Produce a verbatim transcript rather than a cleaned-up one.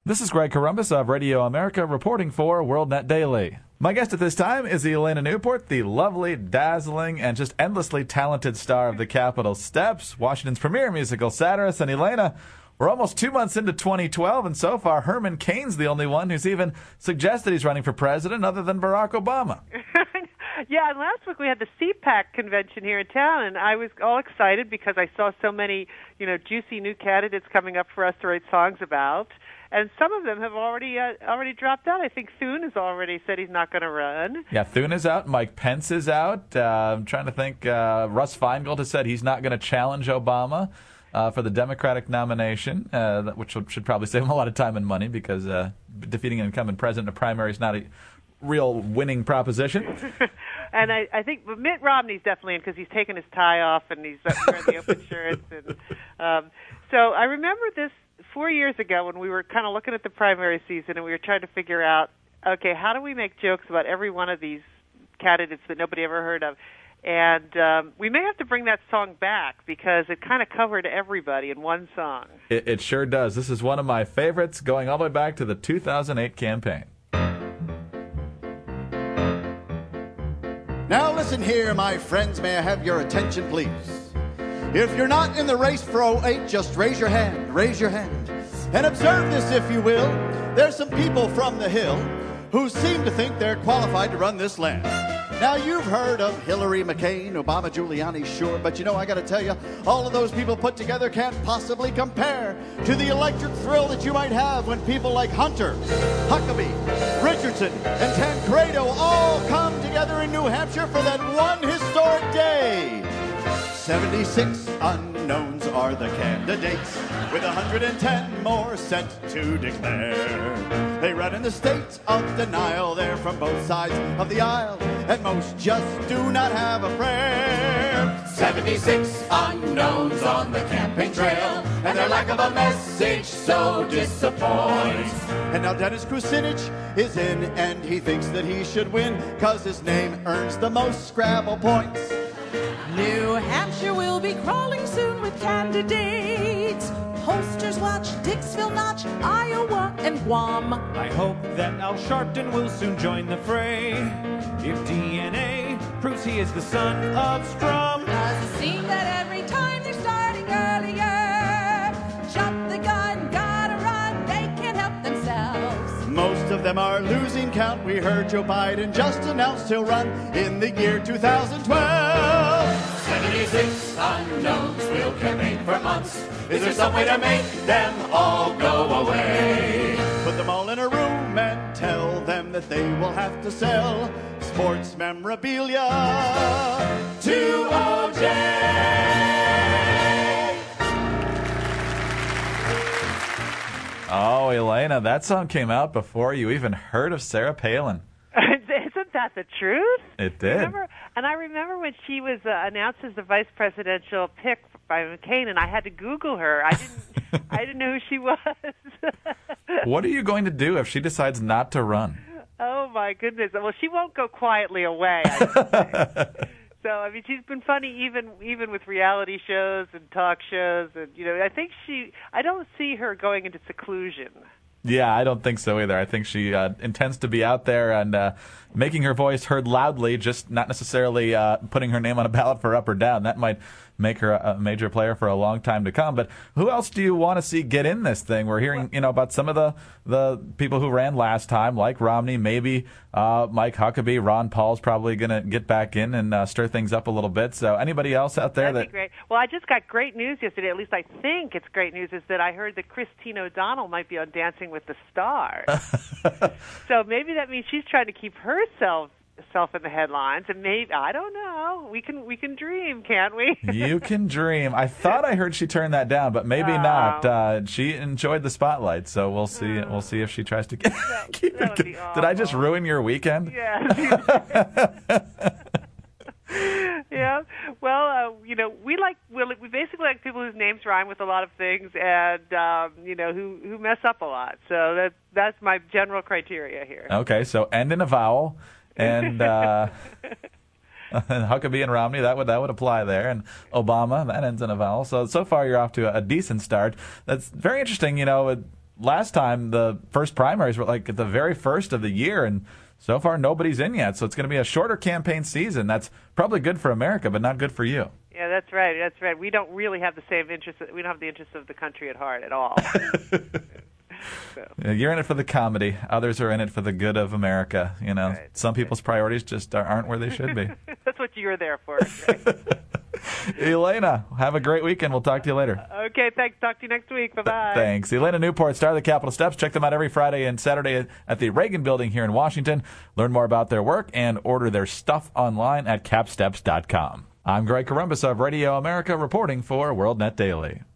This is Greg Corombos of Radio America reporting for WorldNet Daily. My guest at this time is Elena Newport, the lovely, dazzling, and just endlessly talented star of the Capitol Steps, Washington's premier musical satirist. And Elena, we're almost two months into twenty twelve, and so far Herman Cain's the only one who's even suggested he's running for president other than Barack Obama. Yeah, and last week we had the C PAC convention here in town, and I was all excited because I saw so many, you know, juicy new candidates coming up for us to write songs about. And some of them have already uh, already dropped out. I think Thune has already said he's not going to run. Yeah, Thune is out. Mike Pence is out. Uh, I'm trying to think. Uh, Russ Feingold has said he's not going to challenge Obama uh, for the Democratic nomination, uh, which should probably save him a lot of time and money because uh, defeating an incumbent president in a primary is not a real winning proposition. And I, I think Mitt Romney's definitely in because he's taken his tie off and he's wearing the open shirts. And um, so I remember this four years ago when we were kind of looking at the primary season and we were trying to figure out, okay, how do we make jokes about every one of these candidates that nobody ever heard of? And um, we may have to bring that song back because it kind of covered everybody in one song. It, it sure does. This is one of my favorites going all the way back to the two thousand eight campaign. Now listen here, my friends, may I have your attention, please? If you're not in the race for oh eight, just raise your hand, raise your hand. And observe this, if you will. There's some people from the Hill who seem to think they're qualified to run this land. Now, you've heard of Hillary, McCain, Obama, Giuliani, sure, but you know, I gotta tell you, all of those people put together can't possibly compare to the electric thrill that you might have when people like Hunter, Huckabee, Richardson, and Tancredo all come together in New Hampshire for that one historic day. seventy-six unknowns are the candidates, with one hundred ten more set to declare. They run in the state of denial, they're from both sides of the aisle, and most just do not have a prayer. seventy-six unknowns on the campaign trail, and their lack of a message so disappoints. And now Dennis Kucinich is in, and he thinks that he should win, cause his name earns the most Scrabble points. New Hampshire will be crawling soon with candidates. Posters watch Dixville Notch, Iowa, and Guam. I hope that Al Sharpton will soon join the fray. If D N A proves he is the son of Strum. Does it seem that every time they're starting earlier, jump the gun, gotta run, they can't help themselves. Most of them are losing count. We heard Joe Biden just announced he'll run in the year two thousand twelve. seventy-six unknowns will campaign for months. Is there some way to make them all go away? Put them all in a room and tell them that they will have to sell sports memorabilia to O J. Oh, Elena, that song came out before you even heard of Sarah Palin. Isn't that the truth? It did. Remember, and I remember when she was uh, announced as the vice presidential pick by McCain, and I had to Google her. I didn't. I didn't know who she was. What are you going to do if she decides not to run? Oh my goodness! Well, she won't go quietly away. I should say. So I mean, she's been funny even even with reality shows and talk shows, and you know, I think she. I don't see her going into seclusion. Yeah, I don't think so either. I think she uh, intends to be out there and uh, making her voice heard loudly, just not necessarily uh, putting her name on a ballot for up or down. That might make her a major player for a long time to come. But who else do you want to see get in this thing? We're hearing, you know, about some of the, the people who ran last time, like Romney, maybe uh, Mike Huckabee. Ron Paul's probably going to get back in and uh, stir things up a little bit. So anybody else out there? That'd that be great. Well, I just got great news yesterday. At least I think it's great news. Is that I heard that Christine O'Donnell might be on Dancing with the Stars. So maybe that means she's trying to keep herself self in the headlines, and maybe I don't know. We can we can dream, can't we? You can dream. I thought I heard she turned that down, but maybe oh. not. Uh, she enjoyed the spotlight, so we'll see. Oh. We'll see if she tries to get, that, keep that it. Did I just ruin your weekend? Yeah. Yeah. Well, uh, you know, we like we we basically like people whose names rhyme with a lot of things, and um, you know, who who mess up a lot. So that that's my general criteria here. Okay, so end in a vowel. And uh, Huckabee and Romney, that would that would apply there. And Obama, that ends in a vowel. So so far you're off to a, a decent start. That's very interesting. You know, last time the first primaries were like at the very first of the year, and so far nobody's in yet. So it's going to be a shorter campaign season. That's probably good for America, but not good for you. Yeah, that's right. That's right. We don't really have the same interest. We don't have the interests of the country at heart at all. So. Yeah, you're in it for the comedy. Others are in it for the good of America. You know, Right. some people's priorities just aren't where they should be. That's what you're there for. Right? Elena, have a great weekend. We'll talk to you later. Okay, thanks. Talk to you next week. Bye-bye. Thanks. Elena Newport, star of the Capitol Steps. Check them out every Friday and Saturday at the Reagan Building here in Washington. Learn more about their work and order their stuff online at capsteps dot com. I'm Greg Corombos of Radio America reporting for WorldNet Daily.